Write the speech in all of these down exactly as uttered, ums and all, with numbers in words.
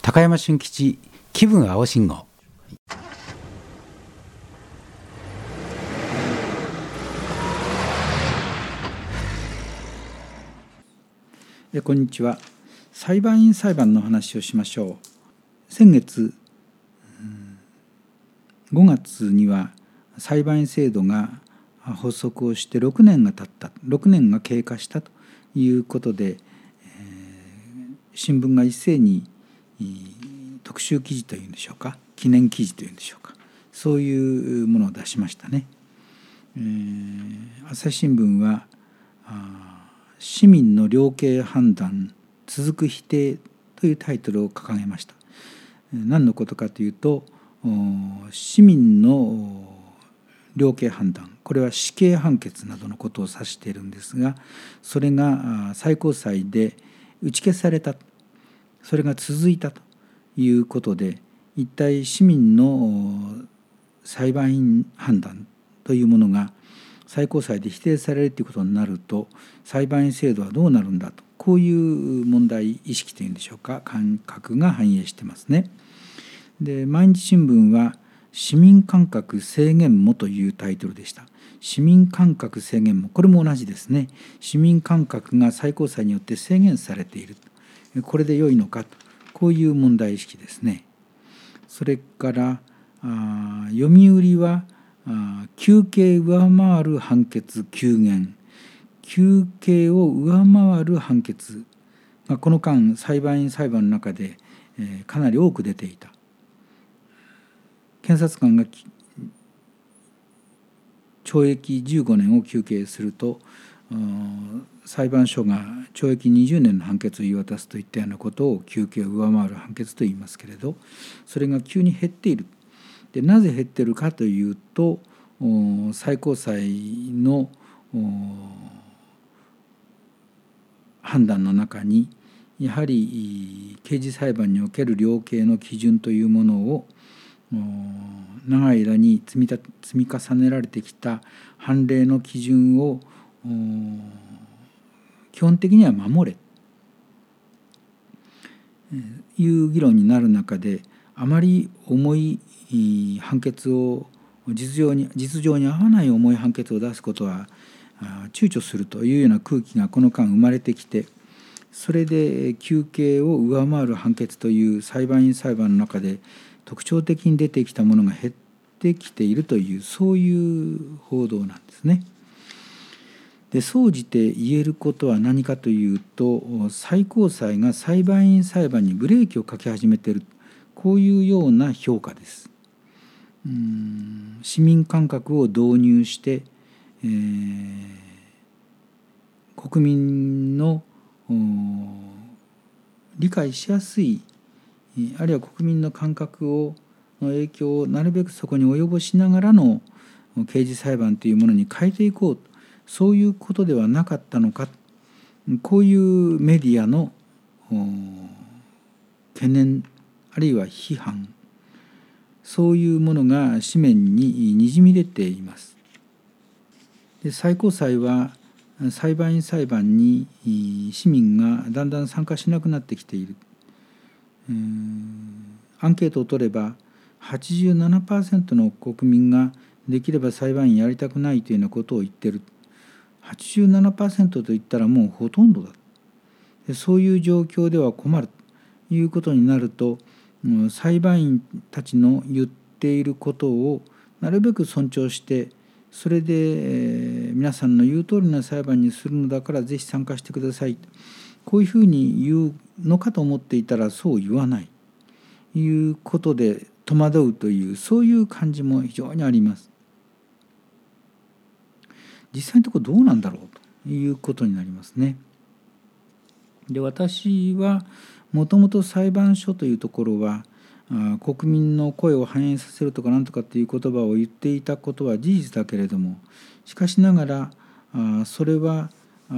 高山俊吉気分青信号。 えこんにちは。裁判員裁判の話をしましょう。先月ごがつには裁判員制度が発足をしてろくねんが経ったろくねんが経過したということで、えー、新聞が一斉に特集記事というんでしょうか、記念記事というんでしょうか、そういうものを出しましたね。えー、朝日新聞は市民の量刑判断続く否定というタイトルを掲げました。何のことかというと、市民の量刑判断、これは死刑判決などのことを指しているんですが、それが最高裁で打ち消された、それが続いたということで、一体市民の裁判員判断というものが最高裁で否定されるということになると、裁判員制度はどうなるんだと、こういう問題意識というんでしょうか、感覚が反映してますね。で、毎日新聞は市民感覚制限もというタイトルでした。市民感覚制限も、これも同じですね。市民感覚が最高裁によって制限されている、これで良いのかと、こういう問題意識ですね。それからあ読売はあ求刑上回る判決急減、求刑を上回る判決がこの間裁判員裁判の中で、えー、かなり多く出ていた。検察官が懲役じゅうごねんを求刑すると、裁判所が懲役にじゅうねんの判決を言い渡すといったようなことを求刑を上回る判決と言いますけれど、それが急に減っている。で、なぜ減っているかというと、最高裁の判断の中にやはり刑事裁判における量刑の基準というものを長い間に積みた積み重ねられてきた判例の基準を基本的には守れという議論になる中で、あまり重い判決を実情に実情に合わない重い判決を出すことは躊躇するというような空気がこの間生まれてきて、それで求刑を上回る判決という裁判員裁判の中で特徴的に出てきたものが減ってきているという、そういう報道なんですね。で、総じて言えることは何かというと、最高裁が裁判員裁判にブレーキをかけ始めている、こういうような評価です。うーん市民感覚を導入して、えー、国民の理解しやすい、あるいは国民の感覚をの影響をなるべくそこに及ぼしながらの刑事裁判というものに変えていこうと、そういうことではなかったのか、こういうメディアの懸念あるいは批判、そういうものが紙面ににじみ出ています。で、最高裁は裁判員裁判に市民がだんだん参加しなくなってきている。うーんアンケートを取れば はちじゅうななパーセント の国民ができれば裁判員やりたくないというようなことを言っている。はちじゅうななパーセント といったらもうほとんどだ。で、そういう状況では困るということになると、裁判員たちの言っていることをなるべく尊重して、それで、えー、皆さんの言う通りの裁判にするのだからぜひ参加してください、こういうふうに言うのかと思っていたら、そう言わないということで戸惑うという、そういう感じも非常にあります。実際のところどうなんだろうということになりますね。で、私はもともと裁判所というところは国民の声を反映させるとかなんとかっていう言葉を言っていたことは事実だけれども、しかしながらそれは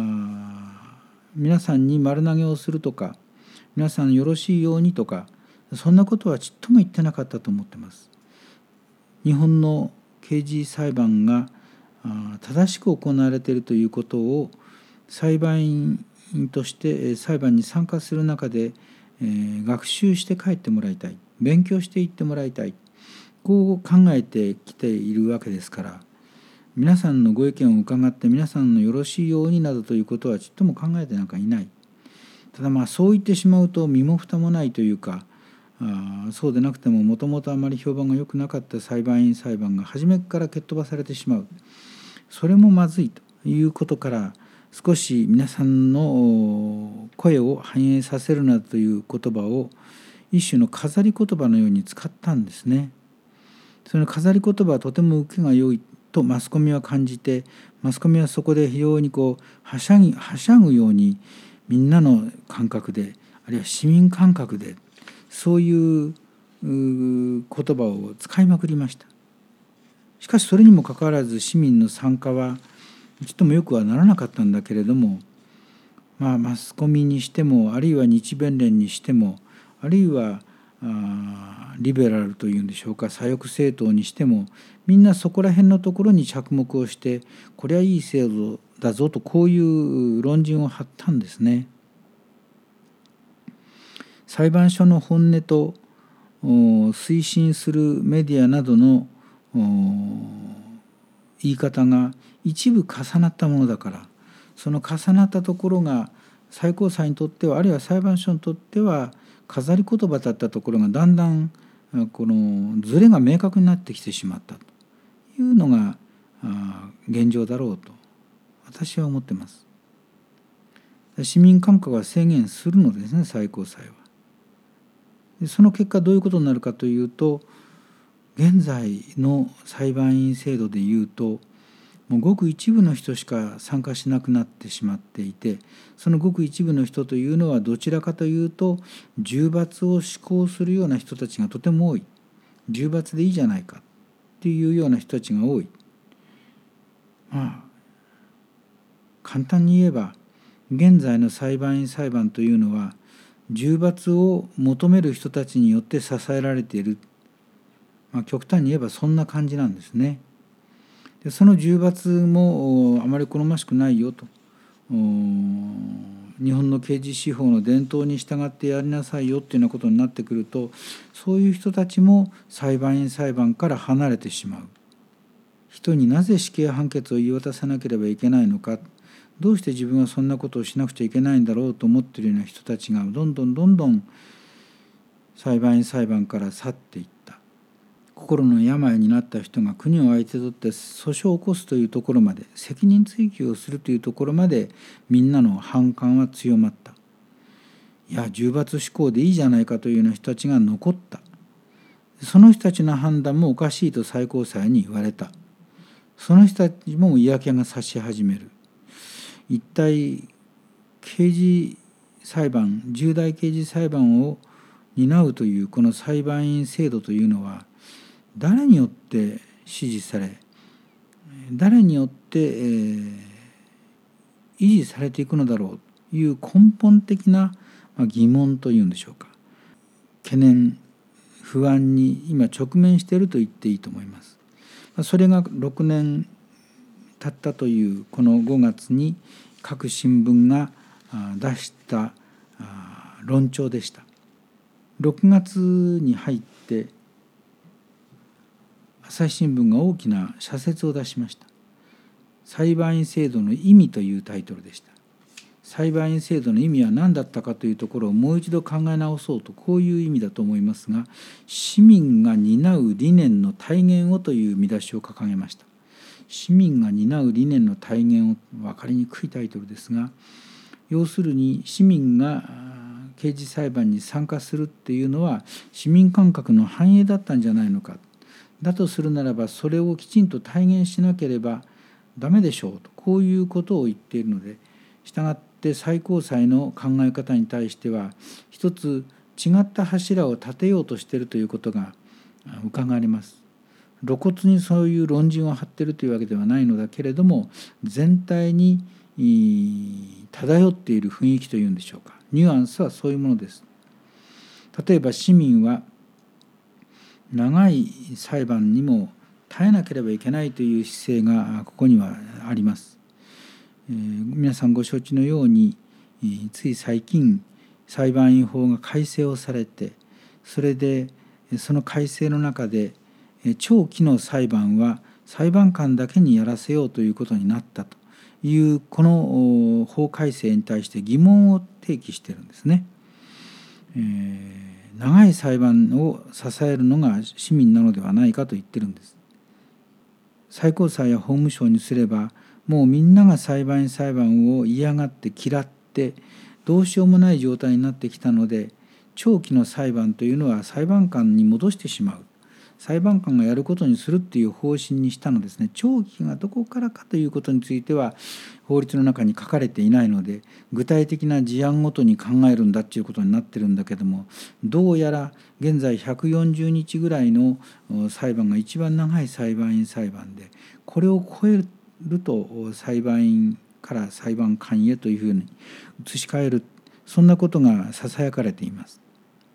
皆さんに丸投げをするとか、皆さんよろしいようにとか、そんなことはちっとも言ってなかったと思っています。日本の刑事裁判が正しく行われているということを裁判員として裁判に参加する中でえー、学習して帰ってもらいたい、勉強していってもらいたい、こう考えてきているわけですから、皆さんのご意見を伺って皆さんのよろしいようになどということはちっとも考えてなんかいない。ただまあそう言ってしまうと身も蓋もないというか、あそうでなくてももともとあまり評判が良くなかった裁判員裁判が初めから蹴っ飛ばされてしまう、それもまずいということから、少し皆さんの声を反映させるなという言葉を一種の飾り言葉のように使ったんですね。その飾り言葉はとても受けが良いとマスコミは感じて、マスコミはそこで非常にこうはしゃぎはしゃぐように、みんなの感覚で、あるいは市民感覚で、そういう言葉を使いまくりました。しかしそれにもかかわらず市民の参加はちっともよくはならなかったんだけれども、まあマスコミにしても、あるいは日弁連にしても、あるいはあリベラルというんでしょうか、左翼政党にしても、みんなそこら辺のところに着目をして、これはいい制度だぞと、こういう論陣を張ったんですね。裁判所の本音と推進するメディアなどの言い方が一部重なったものだから、その重なったところが最高裁にとっては、あるいは裁判所にとっては飾り言葉だったところが、だんだんこのズレが明確になってきてしまったというのが現状だろうと私は思っています。市民感覚は制限するのですね、最高裁は。でその結果どういうことになるかというと、現在の裁判員制度でいうと、もうごく一部の人しか参加しなくなってしまっていて、そのごく一部の人というのはどちらかというと重罰を施行するような人たちがとても多い。重罰でいいじゃないかっていうような人たちが多い。まあ簡単に言えば、現在の裁判員裁判というのは重罰を求める人たちによって支えられている、まあ、極端に言えばそんな感じなんですね。でその重罰もあまり好ましくないよと、日本の刑事司法の伝統に従ってやりなさいよっていうようなことになってくると、そういう人たちも裁判員裁判から離れてしまう。人になぜ死刑判決を言い渡さなければいけないのか、どうして自分はそんなことをしなくちゃいけないんだろうと思っているような人たちがどんどんどんどん裁判員裁判から去っていった。心の病になった人が国を相手取って訴訟を起こすというところまで、責任追及をするというところまでみんなの反感は強まった。いや重罰施行でいいじゃないかというような人たちが残った。その人たちの判断もおかしいと最高裁に言われた。その人たちも嫌気がさし始める。一体刑事裁判、重大刑事裁判を担うというこの裁判員制度というのは誰によって支持され、誰によって、えー、維持されていくのだろうという根本的な疑問というんでしょうか、懸念、不安に今直面していると言っていいと思います。それがろくねん経ったというこのごがつに各新聞が出した論調でした。ろくがつに入って朝日新聞が大きな社説を出しました。裁判員制度の意味というタイトルでした。裁判員制度の意味は何だったかというところをもう一度考え直そうと、こういう意味だと思いますが、市民が担う理念の体現をという見出しを掲げました。市民が担う理念の体現を、分かりにくいタイトルですが、要するに市民が刑事裁判に参加するっていうのは市民感覚の反映だったんじゃないのか。だとするならばそれをきちんと体現しなければダメでしょうと、こういうことを言っているので、したがって最高裁の考え方に対しては一つ違った柱を立てようとしているということが伺われます。露骨にそういう論陣を張っているというわけではないのだけれども、全体に漂っている雰囲気というんでしょうか、ニュアンスはそういうものです。例えば市民は長い裁判にも耐えなければいけないという姿勢がここにはあります。えー、皆さんご承知のように、つい最近裁判員法が改正をされて、それでその改正の中で長期の裁判は裁判官だけにやらせようということになったというこの法改正に対して疑問を提起しているんですね。えー、長い裁判を支えるのが市民なのではないかと言ってるんです。最高裁や法務省にすれば、もうみんなが裁判員裁判を嫌がって嫌ってどうしようもない状態になってきたので、長期の裁判というのは裁判官に戻してしまう、裁判官がやることにするっていう方針にしたのですね。長期がどこからかということについては法律の中に書かれていないので、具体的な事案ごとに考えるんだっていうことになってるんだけども、どうやら現在ひゃくよんじゅうにちぐらいの裁判が一番長い裁判員裁判で、これを超えると裁判員から裁判官へというふうに移し替える、そんなことがささやかれています。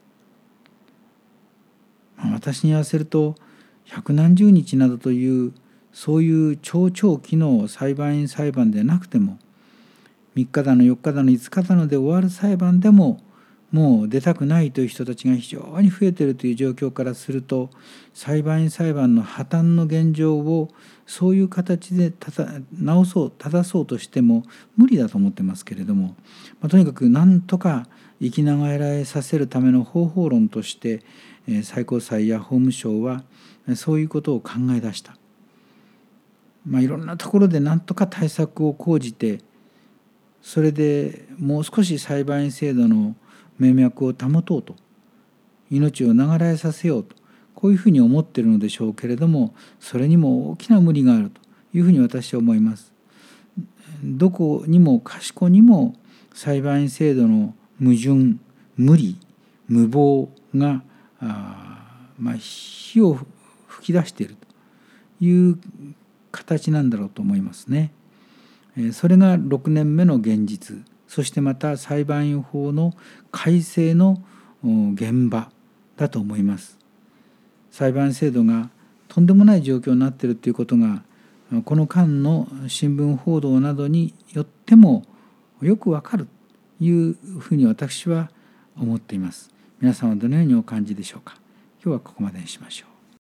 私に言わせると、百何十日などというそういう超長期の裁判員裁判でなくても、みっかだのよっかだのいつかだので終わる裁判でももう出たくないという人たちが非常に増えているという状況からすると、裁判員裁判の破綻の現状をそういう形でたた直そう正そうとしても無理だと思ってますけれども、まあ、とにかく何とか生きながらえさせるための方法論として最高裁や法務省はそういうことを考え出した。まあ、いろんなところで何とか対策を講じて、それでもう少し裁判員制度の命脈を保とうと、命を長らえさせようと、こういうふうに思っているのでしょうけれども、それにも大きな無理があるというふうに私は思います。どこにもかしこにも裁判員制度の矛盾、無理、無謀があ、まあ、火を吹き出しているという形なんだろうと思いますね。それがろくねんめの現実、そしてまた裁判員法の改正の現場だと思います。裁判制度がとんでもない状況になっているということが、この間の新聞報道などによってもよくわかるというふうに私は思っています。皆さんはどのようにお感じでしょうか。今日はここまでにしましょう。